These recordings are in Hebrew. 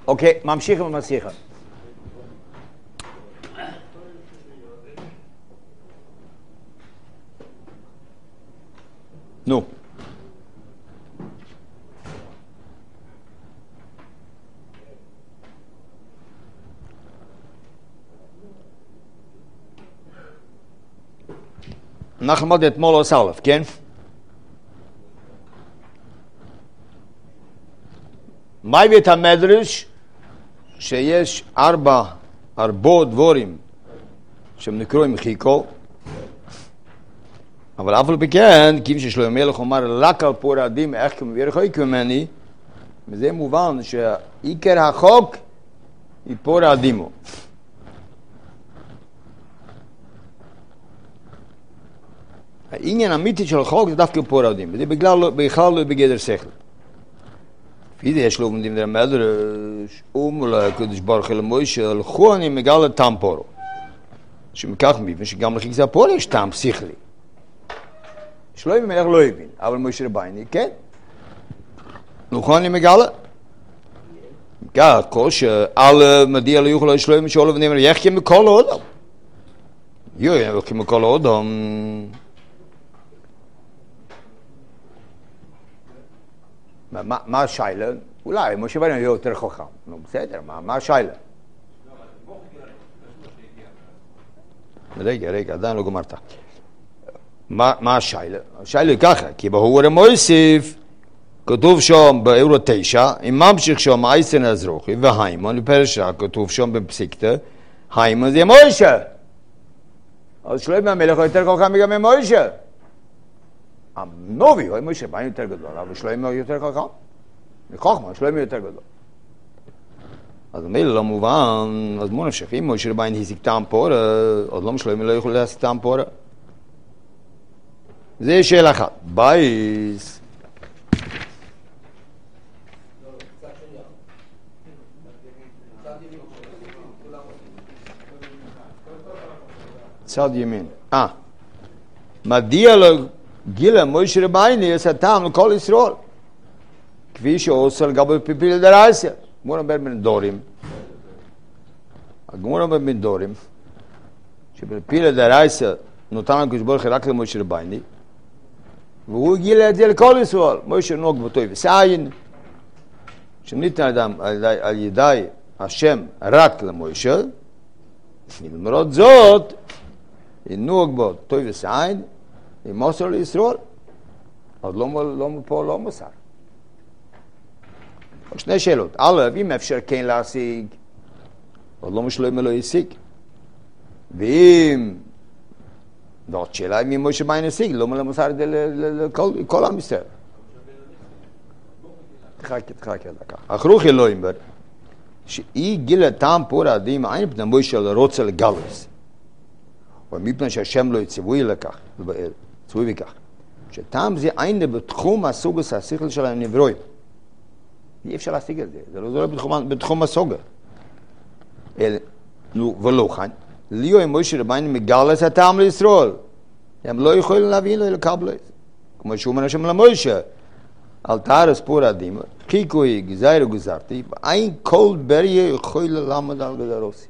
אוקיי, ממשיך במשיחה. נו. אנחנו למדנו אתמול עוס א', כן? מה הביא את המדרש? שיש ארבע דבורים שהם נקראים חיקו, אבל אף על פי כן, כיוון ששלמה המלך אומר רק על פור עדים, איך כמביא רחוק ממני, וזה מובן שעיקר החוק היא פור עדימו. העניין האמיתי של החוק זה דווקא פור עדים, וזה בכלל לא בגדר שכל. לפי זה יש לו עומדים דר המדרש, לקדוש ברוך הוא למוישה, הלכו אני מגלה טעם פורו. שמכך מבין שגם לכיסא הפור יש טעם שכלי. שלא יבין איך לא יבין, אבל מוישה רבייני, כן. הלכו אני מגלה. כך, כל שעל מדיע לא יוכל לשלום משאול ונאמר, יחכי מכל אודם. יחכי מכל אודם. מה השיילה? אולי, משה רבנו יהיה יותר חכם. נו, בסדר, מה השיילה? רגע, עדיין לא גמרת. מה השיילה? השיילה היא ככה, כי בהוא המוסיף, כתוב שם באירו 9, אם ממשיך שם אייסן אזרוחי והיימון, לפרשה כתוב שם בפסיקתא, היימון זה מוישה. אז שלמה המלך הוא יותר חכם גם מוישה. הנובי הוא מוישה רבנו יותר גדול, אבל שלמה הוא יותר חכם. מחוכמה, שלמה יותר גדול. אז המילא לא מובן, אז מונה שפים, מוישה רבנו השיג טעם פורה, אז לא שלמה לא יכול להשיג טעם פורה. זה שאלה אחת. בייס. צד ימין. מדיע לו גילה מוישה רבייני יש הטעם לכל ישראל. כפי שעושה לגבי פיפיל דרייסיה. גמור אומר בין דורים. הגמור אומר בין דורים. שבפיפיל דרייסיה נותן לקדוש ברוך הוא רק למוישה רבייני. והוא גילה את זה לכל ישראל. מוישה נוהג בטוי וסיין. שניתן אדם על ידי השם רק למוישה. למרות זאת, נוהג בו טוי וסיין. אם מוסר לישראל, אז לא מוסר. שני שאלות. א', אם אפשר כן להשיג, אז לא משלם לא ישיג. ואם, זאת שאלה, אם משה רבנו ישיג, לא מוסר את זה לכל עם ישראל. תחכה דקה. אחרוכי לא אומר, שהיא גילה טעם פור עדים, אין פני משה רוצה לגלוס. ומפני שהשם לא יציווי לכך, צבוי בכך. שטעם זה אין בתחום הסוגס השכל של הנברואים. אי אפשר להשיג את זה, זה לא בתחום הסוגה. ולא כאן, ליהו עם משה רבנו מגלה את הטעם לישראל. הם לא יכולים להבין לו לקבל את זה. כמו שהוא אומר השם למשה, אל תארס פור עדים, חיקוי גזייר וגזרתי, אין כל בריה יכול ללמד על גדרוסי.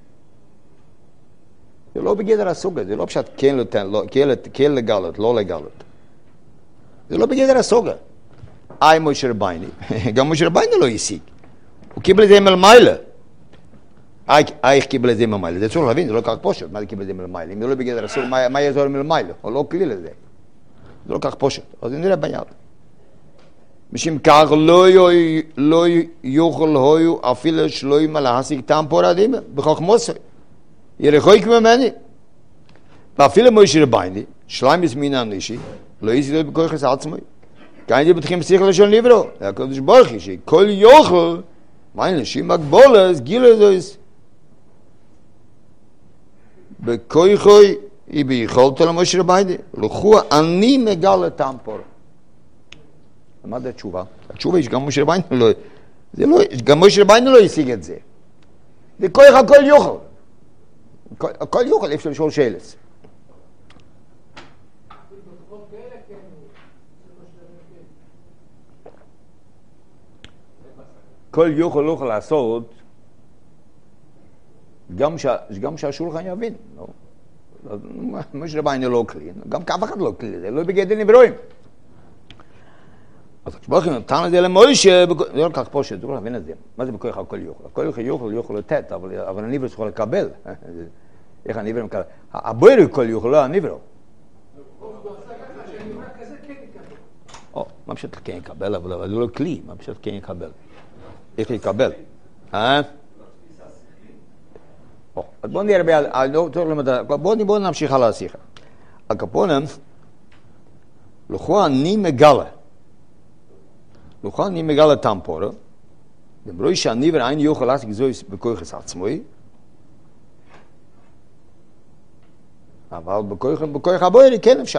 זה לא בגדר הסוגה, זה לא פשוט כן לגלות, לא לגלות. זה לא בגדר הסוגה. משה רבייני, גם משה רבייני לא השיג. הוא קיבל את זה מלמעלה. איך קיבל את זה מלמעלה? זה צריך להבין, זה לא כך פשוט, מה זה קיבל את זה מלמעלה? אם זה לא בגדר הסוגה, מה יעזור מלמעלה? הוא לא כליל את זה. זה לא כך פשוט. אז נראה ביד. משום כך לא יוכל הויו אפילו שלא ימה להשיג טעם פור עדים, בחוכמוסי. ירחוק ממני. ואפילו משה רבייני, שליימס מן האנושי, לא ישיג בכוחס עצמי. כאן זה בתחיל שכל לשון לברו. הקדוש ברוך הוא שכל יוכל, מה אנשים מגבולת, גילה זויס. בכוחוי היא ביכולת למשה רבייני. לכו אני מגלה טעם פור. מה זה התשובה? התשובה היא שגם משה רבייני גם משה רבייני לא ישיג את זה. זה כוח הכל יוכל. הכל יוכל, אפשר לשאול שאלס. כל יוכל לא יכול לעשות, גם שהשולחן יבין. משה רביינו לא כלי, גם אף אחד לא כלי, זה לא בגדר נברואים. אז כשברוך הוא נתן את זה למוישה, זה לא כך פושט, זה לא להבין את זה. מה זה בכוח הכל יוכל? הכל יוכל לתת, אבל הנברא צריך לקבל. איך הנברא מקבל? הבויר כל יוכל, לא הנברא. מה פשוט כן יקבל, אבל הוא לא כלי, מה פשוט כן יקבל? איך יקבל? אז בואו נראה, בואו נמשיך על השיחה. הקפונם, לכו אני מגלה טמפורה, דברוי שהניבר אין יוכל להשיג זו בכוח עצמוי, אבל בכוח הבוירי כן אפשר.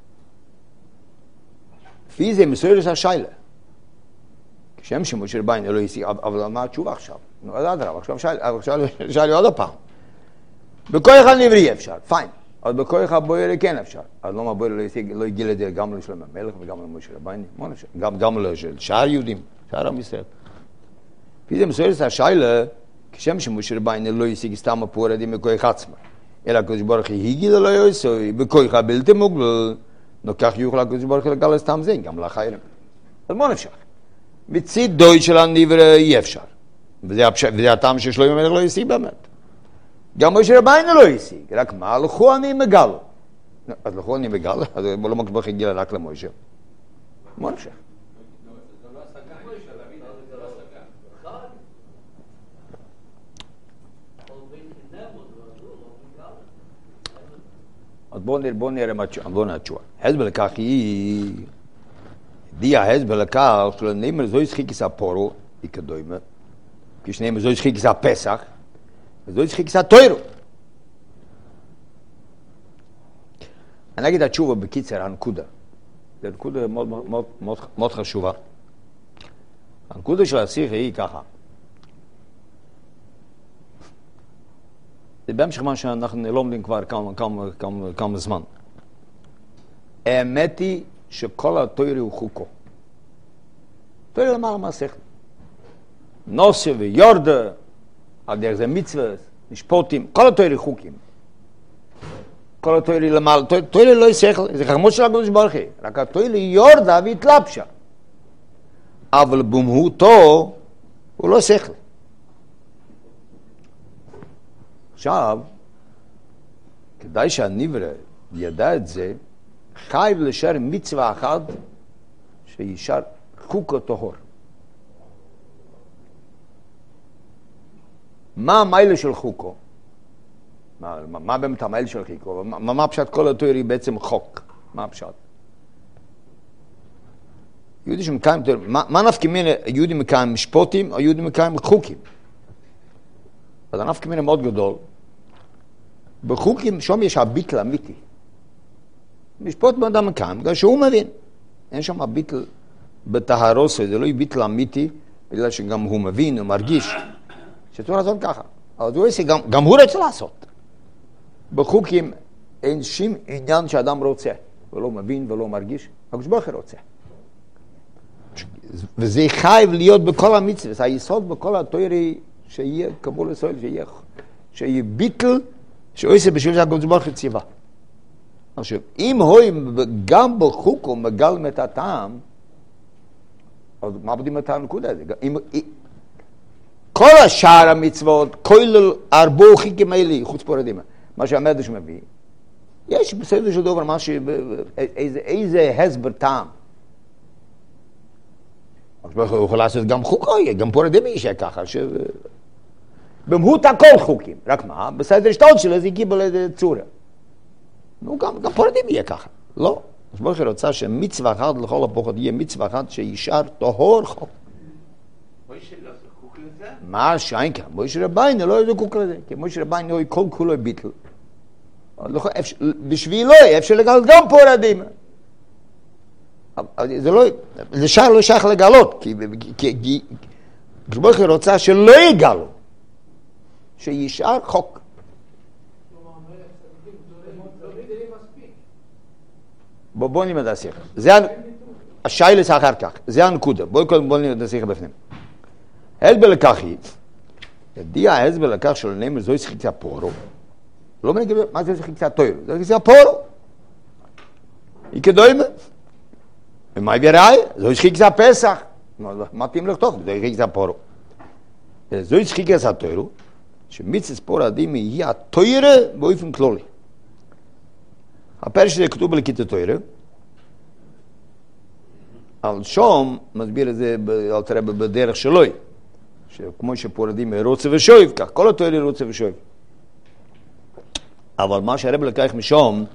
לפי זה מסוירס השיילה. כשם שמשה רביינו לא השיג, אבל מה התשובה עכשיו? אז אדרבה, עכשיו שאלי עוד פעם. בכוח הנברי אפשר, פיין. אבל בכוח הבוירי כן אפשר. אז למה הבוירי לא הגיע לזה גם לשלום המלך וגם למשה רביינו? מה נפשר? גם לשאר יהודים, שאר עם ישראל. לפי זה מסוירס השיילה, כשם שמשה רביינו לא השיג סתם הפורדים בכוח עצמו. אלא הקדוש ברוך הוא הגיע לו יוסוי, בכוח הבלתי מוגבל, נוכח יוכל הקדוש ברוך הוא לגלל סתם זה, גם לאחרים. אז מה נפשר? מצידו של הנברא אי אפשר. וזה הטעם ששלום המלך לא השיג באמת. גם משה רביינו לא השיג, רק מה? לכו אני מגל. אז לכו אני מגל, אז לא מקבל הגיע רק למשה. מה נפשר? אז בואו נראה מה התשובה. הסבר לכך היא, הסבר לכך שלנאמר זו ישחיק הפורו, היא כדוימה, כשנאמר זו ישחיק הפסח, וזו ישחיק התוירו. אני אגיד התשובה בקיצר, הנקודה. זו נקודה מאוד חשובה. הנקודה של השיחה היא ככה. זה בהמשך מה שאנחנו לומדים כבר כמה זמן. האמת היא שכל התורה הוא חוקו. תורה למעלה מהשכל. נוסה ויורדה, על דרך זה מצוות, משפוטים, כל התורה חוקים. כל התורה למעלה, תורה לא שכל, זה חכמות של הקדוש ברוך הוא. רק התורה יורדה והתלבשה. אבל במהותו הוא לא שכל. עכשיו, כדאי שהנברא ידע את זה, חייב לשאר מצווה אחת שישר חוקו טהור. מה המיילה של חוקו? מה באמת המיילה של חוקו? מה פשט כל התורה היא בעצם חוק? מה פשט? יהודי שמקיים, מה נפקא מינה יהודי מקיים משפוטים או יהודי מקיים חוקים? אז הנפקא מינה מאוד גדול. בחוקים שום יש הביטל אמיתי. משפוט באדם מקיים, בגלל שהוא מבין. אין שם הביטל בטהרוסו, זה לא ביטל אמיתי, בגלל שגם הוא מבין, הוא מרגיש. שצריך לעשות ככה. אבל הוא עושה, גם הוא רוצה לעשות. בחוקים אין שום עניין שאדם רוצה, ולא מבין ולא מרגיש, הקדוש ברוך הוא רוצה. וזה חייב להיות בכל המצוות, היסוד בכל התורה שיהיה קבול ישראל, שיהיה ביטל, שעושה בשביל שהקדוש ברוך הוא ציווה. עכשיו, אם הוא גם בחוקו מגלם את הטעם, אז מה בדיוק את הנקודה הזה? כל השאר המצוות, כל ארבו חיקים האלה, חוץ פורדים, מה שהמדרש מביא, יש בסדר של דבר איזה הסבר טעם. הוא יכול לעשות גם חוקו, גם פורדים יש ככה, במהות הכל חוקים, רק מה? בסדר שטות שלו זה קיבל איזה צורה. נו, גם פורדים יהיה ככה, לא. אז ברוך הוא רוצה שמצווה אחת לכל הפחות יהיה מצווה אחת שישר טהור חוק. מוישה לא זקוק לזה? מה שיין כאן? מוישה רביינו לא זקוק לזה, כי מוישה רביינו כל כולו ביטל. בשבילו אפשר לגלות גם פורדים. זה לא שייך לגלות, כי ברוך הוא רוצה שלא יגלו, שישאר חוק. בואו נלמד השיחה. זה השיילס אחר כך, זה הנקודה. בואו נלמד השיחה בפנים. ההסבר לכך היא, ידיע ההסבר לכך של נאמר זו שחיצה פורו, לא מנגיד מה זה שחיצה תוירו, זה שחיצה פורו. היא כדוימה. ומה הביא ראי? זו שחיצה פסח. מתאים לכתוב, זו שחיצה פורו. זו שחיצה תוירו, שמצווה פורו אדימי היא התוירה באופן כללי. הפרש זה כתוב בליקוטי תוירה, על שום מסביר את זה אל תראה בדרך שלוי, שכמו שפורדים רוצה ושויב, כך כל התוירה רוצה ושויב. אבל מה שהרב לקח משום,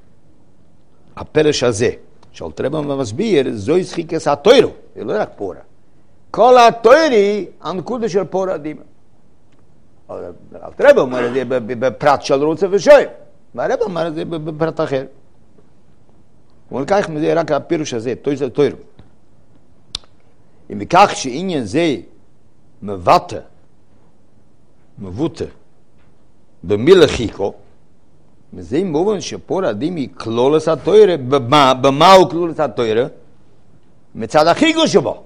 הפרש הזה, שאל תראה מסביר, זוהי שחיקס התוירו, זה לא רק פורה. כל התוירי, הנקודה של פורה דימה. אל תראה אומר את זה בפרט של רוצה ושויב, והרב אומר את זה בפרט אחר. הוא לקח מזה רק הפירוש הזה, תוירו. אם בכך שעניין זה מבוטה במילה חיקו, מזה מובן שפור אדימי כלולס התוירה, במה הוא כלולס התוירה? מצד החיקו שבו.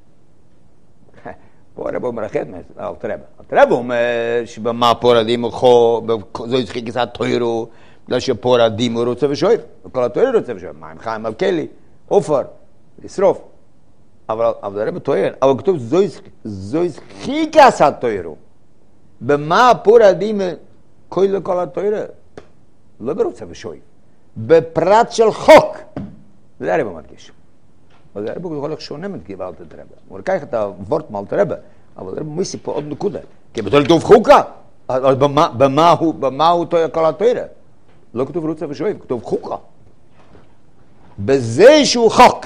פה הרב אומר אחרת, אל תראה אומר שבמה פור אדימי זו חיקס התוירו, בגלל שפור אדימי רוצה ושואב, וכל התוירה רוצה ושואב, מים חיים על כלי, עופר, לשרוף. אבל הרב טוען, אבל כתוב זויס חיקס התוירו. במה פור אדימי כל התוירה? לא ברוצה ושוי. בפרט של חוק. זה הרב מדגיש. אבל הרב הוא הולך שונה מתגיבה אל תרבה. הוא לקח את הוורט מאל תרבה, אבל הרב מיסי פה עוד נקודה. כי בתור כתוב חוקה. אז במה הוא תויר כל התוירה? לא כתוב רוצה ושוי, כתוב חוקה. בזה שהוא חוק.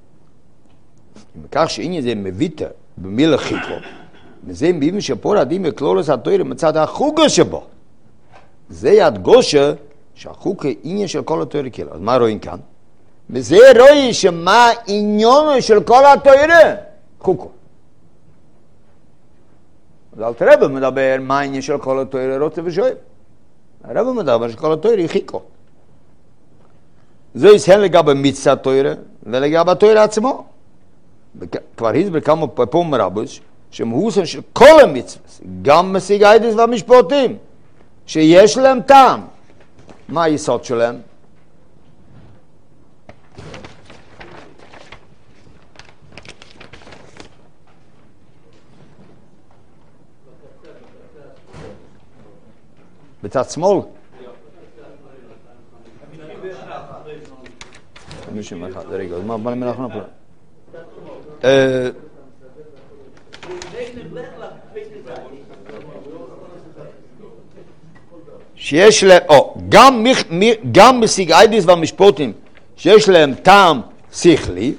מכך שעניין זה מביטה במילה חיקו, מזה מביאים שפור אדימי כלולס התוירה מצד החוקה שבו. זה יד גושה שהחוק העניין של כל התוירה כאילו. אז מה רואים כאן? וזה רואים שמה עניינו של כל התוירה? חוקו. אז אל תראה מדבר מה העניין של כל התוירה רוצה ושואב. הרב מדבר שכל התוירה היא חיקו. זה יסהל לגבי מצווה התוירה ולגבי התוירה עצמו. כבר הסבר כמה פעמים רבוש שמהוסן של כל המצוות, גם משיג הידס והמשפטים, שיש להם טעם. מה היסוד שלהם? בצד שמאל. רגע, מה מלאכנו פה? שיש להם, גם משיג איידיס והמשפוטים, שיש להם טעם שכלי,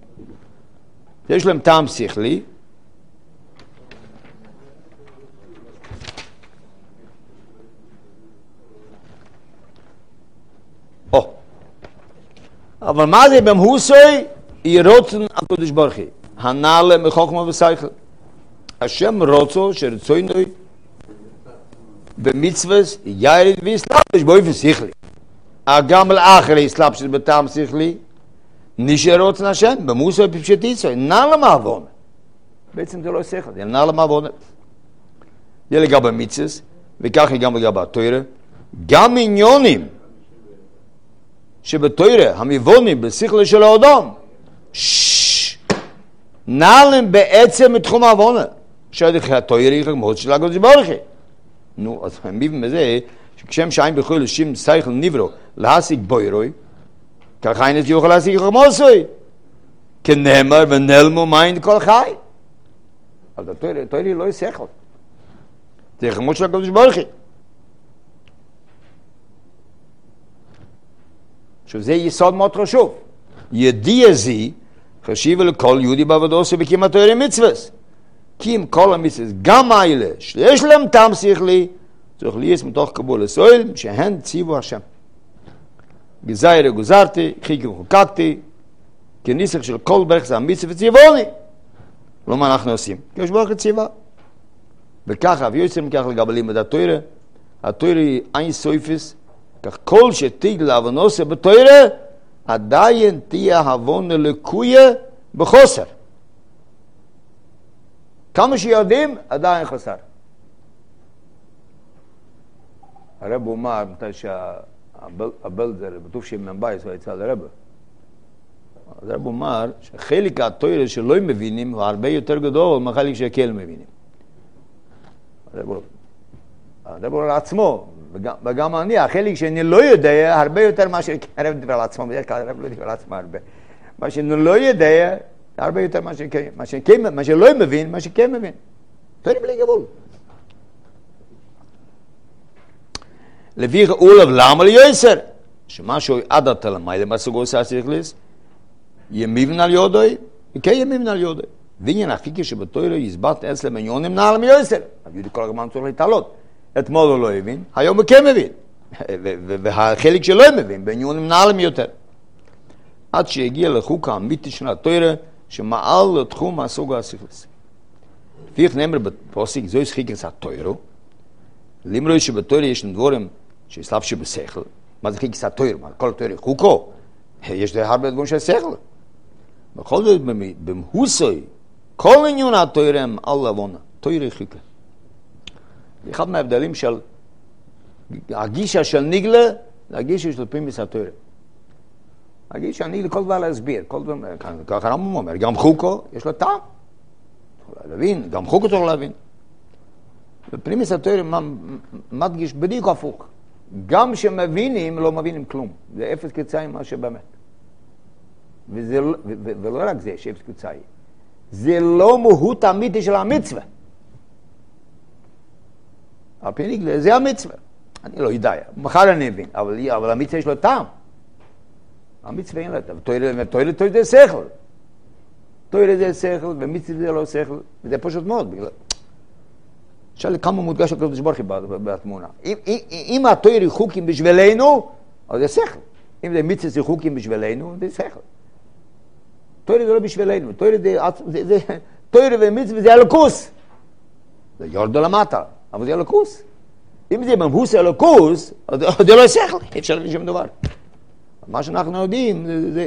אבל מה זה במהוסוי? ירוצן הקדוש ברוך הוא, הנעלה מחוכמה ושכל. השם רוצו שרצוינוי במצווס ירד ויסלבש באופן שכלי. גם לאחר יסלבש בטעם שכלי, נשאר רוצן השם במהוסוי בפשט ישראל, נעלה מעוונה. בעצם זה לא שכל, זה נעלה מעוונה. זה לגבי מצווס, וכך גם לגבי התורה, גם עניונים שבתורה המבונים בשכל של האדם נעלים בעצם מתחום העוונה שדך התורה היא מאוד של הקדוש ברוך הוא. נו, אז הם מביאים בזה שכשם שאין בכל לשם שכל נברו להשיג בוירוי, ככה אין את יוכל להשיג חמוסוי כנאמר ונעלמו מים כל חי. אז התורה היא לא שכל, זה חמוד של הקדוש ברוך הוא. שזה יסוד מאוד חשוב. ידיע זי חשיב לכל יהודי בעבודו שבקים התורה מצווס. כי אם כל המצווס, גם האלה שיש להם טעם שכלי, צריך להיות מתוך קבול הסויל, שהן ציוו השם. גזירה גוזרתי, חיקי וחוקקתי, כניסח של כל ברך זה המצווה ציווני. לא מה אנחנו עושים? יש ברך ציווה. וככה, ויוצאים כך לגבי לימוד התורה, התורה היא אין סויפס, כך כל שתיג להבנוסה בתורה, עדיין תהיה הבונה לקויה בחוסר. כמה שיודעים, עדיין חסר. הרב אומר, מתי שהבלדר, בטוב שמן בייס, הוא יצא לרב. אז הרב אומר, שחלק התורה שלא מבינים, הוא הרבה יותר גדול מהחלק שכן מבינים. הרב אומר לעצמו, וגם אני, החלק שאני לא יודע, הרבה יותר מה שהרב דיבר על עצמו, בדרך כלל הרב לא דיבר על עצמו הרבה. מה שאני לא יודע, הרבה יותר מה שלא מבין, מה שכן מבין. תורה בלי גבול. לפי אולב למה ליוסר? שמשהו עד התלמי, למסוגו עושה שכלס, ימיבן על יודוי, וכי ימיבן על יודוי. ועניין החיקי שבתוירו יסבט אצלה מיליונים נעל מיוסר. אבל יהודי כל הזמן צריך להתעלות. אתמול הוא לא הבין, היום הוא כן מבין. והחלק שלא מבין, בעניונים נעל מיותר. עד שהגיע לחוק האמיתי של התוירה, שמעל לתחום מהסוג השכלס. לפי נאמר בפוסק, זו חיקס התוירו, למרוי שבתוירה יש דבורים שיסלב שבשכל. מה זה חיקס התוירו? כל התוירה חוקו. יש די הרבה דברים של שכל. בכל זאת, במהוסוי, כל עניין התוירה הם על לבונה. תוירה חיקה. אחד מההבדלים של הגישה של ניגלה, הגישה של פרימיס התוירה. הגישה ניגלה כל דבר להסביר. ככה רמב"ם אומר, גם חוקו יש לו טעם. להבין, גם חוקו צריך להבין. בפרימיס התוירה מדגיש בדיוק הפוך. גם שמבינים, לא מבינים כלום. זה אפס קצאי מה שבאמת. ולא רק זה שאפס קצאי. זה לא מהות אמיתי של המצווה. על פי ניגלה, זה המצווה. אני לא יודע, מחר אני מבין, אבל המצווה יש לו טעם. המצווה אין לה טעם. תוירה זה שכל. תוירה זה שכל, ומצווה זה לא שכל. וזה פשוט מאוד, בגלל... שאלה כמה מודגש של קדוש ברוך הוא בתמונה. אם התוירה חוקים בשבילנו, אז זה שכל. אם זה מצווה זה חוקים בשבילנו, זה שכל. תוירה זה לא בשבילנו. תוירה ומצווה זה אלוקוס. זה יורד למטה, אבל זה אלוקוס. אם זה במהוס אלוקוס, אז זה לא שכל. אפשר להגיד שום דבר. מה שאנחנו יודעים,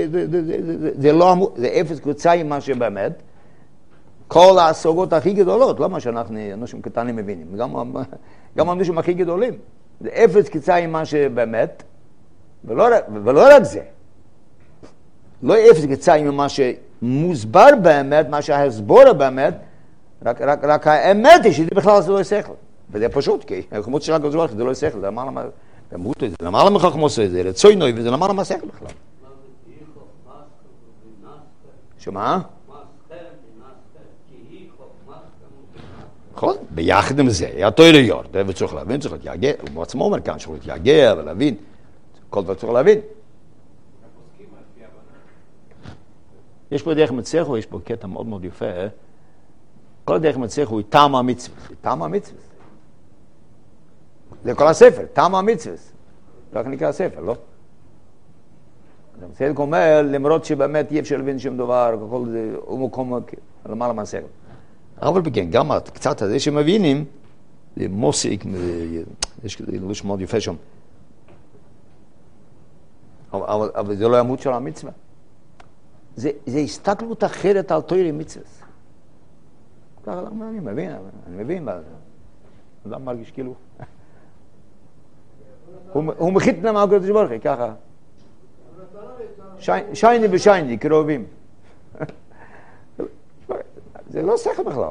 זה אפס קוצאי מה שבאמת. כל הסוגות הכי גדולות, לא מה שאנחנו אנשים קטנים מבינים, גם אנשים הכי גדולים. זה אפס קצאי מה שבאמת, ולא רק זה. לא אפס קצאי ממה שמוסבר באמת, מה שההסבור באמת, רק האמת היא שזה בכלל זה לא שכל. וזה פשוט, כי החמות של הקדוש ברוך הוא זה לא שכל, זה למעלה מחכמות זה רצוי נוי, וזה למעלה מהשכל בכלל. שמה? נכון? ביחד עם זה, התוירה יורד, וצריך להבין, צריך להתייגע, הוא עצמו אומר כאן, צריך להתייגע ולהבין, כל דבר צריך להבין. יש פה דרך מצליחו, יש פה קטע מאוד מאוד יפה, כל דרך מצליחו היא טעם המצווה, טעם המצווה. זה כל הספר, טעם המצווה. כך נקרא הספר, לא? המצליח אומר, למרות שבאמת אי אפשר להבין שום דבר, כל זה, הוא מקום למעלה מהספר. אבל בכן, גם קצת הזה שמבינים, זה מוסיק, יש לוש מאוד יפה שם. אבל זה לא עמוד של המצווה. זה הסתכלות אחרת על תוירה מצווה. ככה, אני מבין, אדם מרגיש כאילו. הוא מחית למה הקדוש ברוך הוא, ככה. שייני ושייני, קרובים. זה לא שכל בכלל.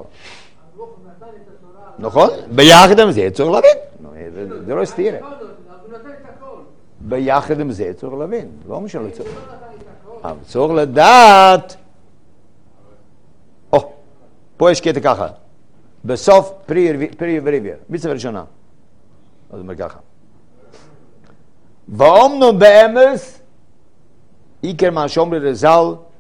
נכון? ביחד עם זה צריך להבין. זה לא סתירה. ביחד עם זה צריך להבין. לא משנה, לא צריך. אבל צריך לדעת. פה יש קטע ככה. בסוף פרי וריביה. מצווה ראשונה. אז אומר ככה. ואומנו באמס, עיקר מה שאומר רז"ל,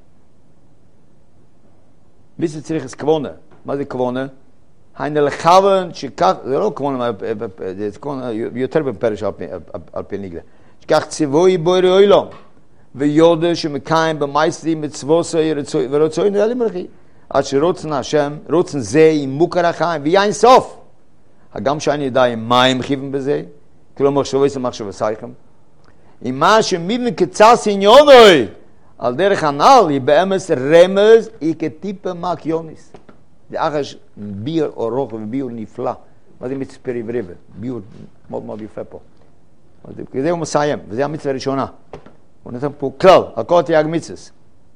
מצווה צריך כוונה. מה זה כוונה? היינו לכוון שכך, זה לא כוונה, זה כוונה יותר בפרש על פי ניגלה. שכך ציווי בורא עולם, ויודע שמקיים במייסרים מצווסי ורצוי נדלים לכי. עד שרוצן השם, רוצן זה עם מוכר החיים, ויין סוף. הגם שאני יודע מה הם חיבים בזה, כלומר מחשבו זה מחשבו סייכם. עם מה שמיבן קצס עניונוי, על דרך הנעל היא באמס רמז, היא כטיפה מקיוניס. זה אחש ביור ארוך וביור נפלא. מה זה מצווה פריבריבה? ביור מאוד מאוד יפה פה. כדי הוא מסיים, וזה המצווה הראשונה. הוא נותן פה כלל, על כל תייג מצווה.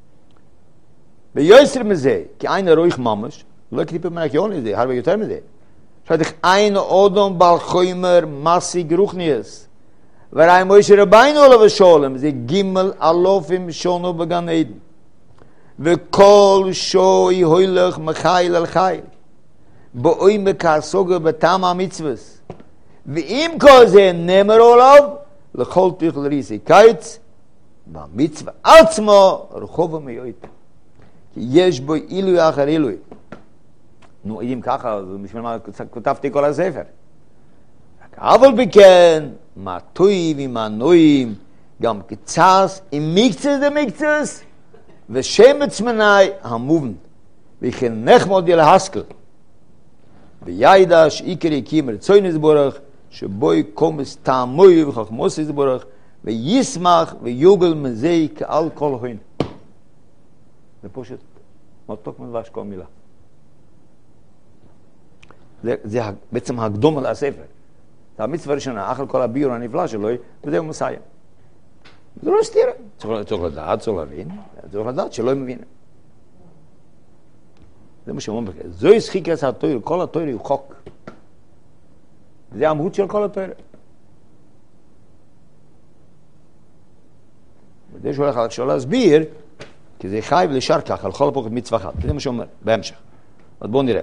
ויוסר מזה, כי אין הרוח ממש, לא כתיפה מנק יוני זה, הרבה יותר מזה. שדך אין אודום בעל חומר מסיג רוחניאס. וראי מוישה רביינו עליו השולם, זה גימל אלופים שונו בגן עדן. וכל שוי הולך מחיל על חיל. באוי מקרסוגה בטעם המצווס. ואם כל זה נאמר עליו, לכל תיכל ריסי קיץ, במצווה עצמו רחוב מיועט. כי יש בו אילוי אחר אילוי. נו, אם ככה, בשביל מה כותבתי כל הספר. אבל בכן, מה טויבים, מה נויים, גם קצס, עם מקצס דמקצס, ושמץ מנאי המובן, וכן נחמוד ילהסקל. וידע שעיקר יקים רצוי נסבורך, שבוי קומס טעמוי וחכמוס נסבורך, וישמח ויובל מזה כעל כל הוין. זה פשוט מתוק מדבש כל מילה. זה בעצם הקדום על הספר. זה המצווה הראשונה, אחר כל הביור הנפלא שלו, וזה הוא מסיים. זה לא סתירה. צריך לדעת, צריך להבין, צריך לדעת שלא מבין. זה מה שאומרים בכלל. זוהי שחיקת התורה, כל התורה הוא חוק. זה המהות של כל התורה. וזה שהולך על הקשור להסביר, כי זה חייב לשאר כך, על כל הפוקת מצווה אחת. זה מה שאומר, בהמשך. אז בואו נראה.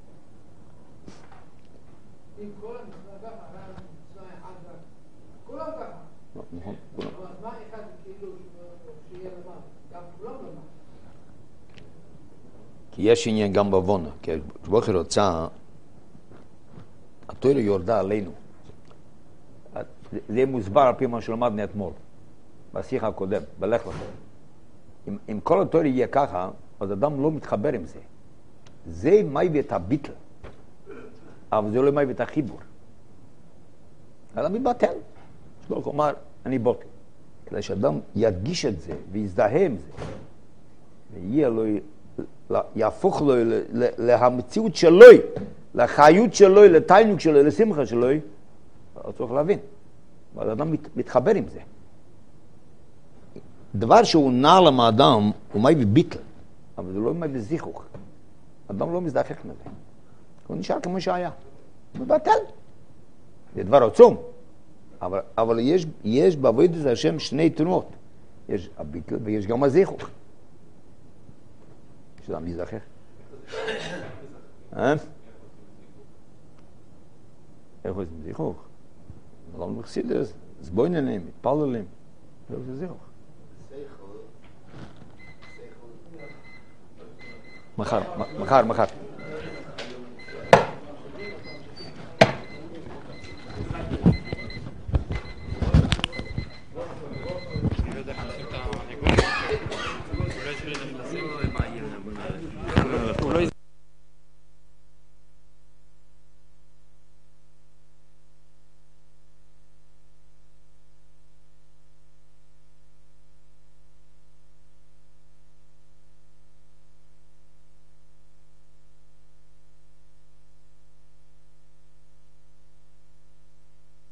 נכון, כולם. מה אחד כאילו שיהיה למעלה? גם כולם למעלה. כי יש עניין גם בבונה, כי כשבוכי רוצה, התורה יורדה עלינו. זה מוסבר על פי מה שלמדנו אתמול, בשיחה הקודם, בלך לכם. אם כל התורה יהיה ככה, אז אדם לא מתחבר עם זה. זה מביא את הביטל, אבל זה לא מביא את החיבור. אדם מתבטל. כלומר, אני בוטל. כדי שאדם ירגיש את זה ויזדהה עם זה, ויהיה לו, יהפוך לו להמציאות שלו, לחיות שלו, לתיינוק שלו, לשמחה שלו, אז צריך להבין. אבל אדם מתחבר עם זה. דבר שהוא נע למאדם, הוא מביא ביטל, אבל זה לא מביא זיכוך. אדם לא מזדחך מזה. הוא נשאר כמו שהיה. הוא מבטל. זה דבר עצום. אבל יש בעבודת השם שני תנועות. יש הביטל ויש גם הזיכוך. שזה מזדחך. איך הוא זיכוך? לא מחסיד את זה. אז בואי ננהם, מתפללים. זה זיכוך. מחר.